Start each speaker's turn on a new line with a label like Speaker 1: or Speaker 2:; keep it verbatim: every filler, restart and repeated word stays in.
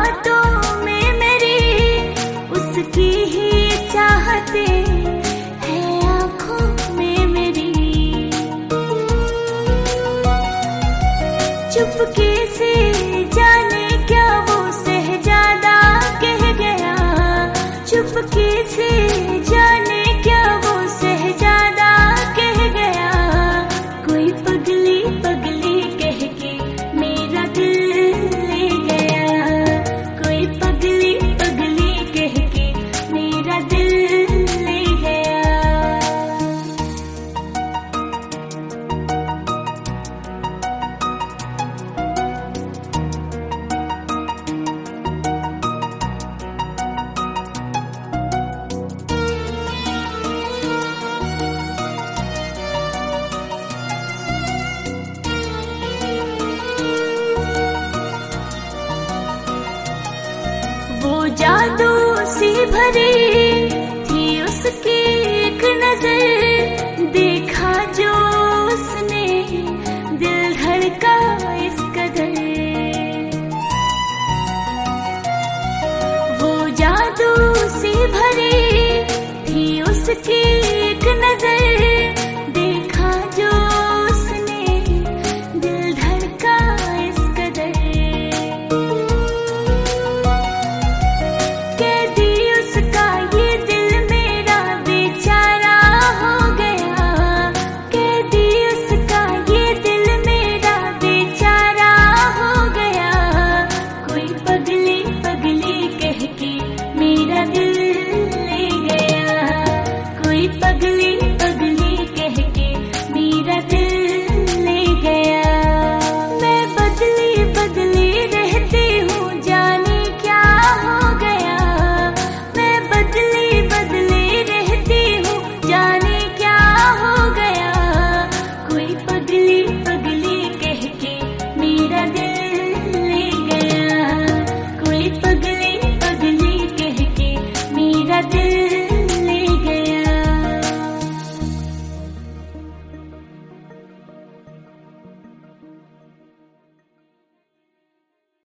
Speaker 1: बातों में मेरी उसकी ही चाहते हैं आँखों में मेरी। चुपके से जाने क्या वो सहजादा कह गया, चुपके से जाने क्या वो सहजादा कह गया। कोई पगली पगली कह के मेरा दिल ले गया, कोई पगली पगली कह के मेरा दिल ले गया। वो जादू सी भरी थी उसकी एक नजर, देखा जो उसने दिल धड़का इस कदर। वो जादू सी भरी थी उसकी एक नजर,